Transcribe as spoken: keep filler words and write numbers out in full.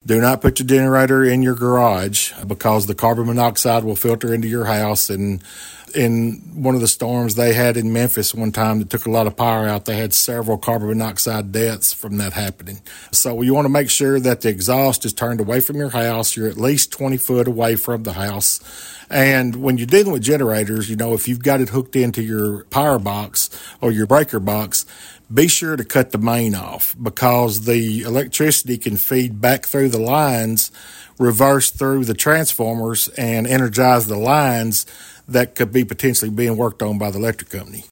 Do not put your generator in your garage because the carbon monoxide will filter into your house. And in one of the storms they had in Memphis one time that took a lot of power out, they had several carbon monoxide deaths from that happening. So you want to make sure that the exhaust is turned away from your house. You're at least twenty foot away from the house. And when you're dealing with generators, you know, if you've got it hooked into your power box or your breaker box, be sure to cut the main off because the electricity can feed back through the lines, reverse through the transformers, and energize the lines that could be potentially being worked on by the electric company.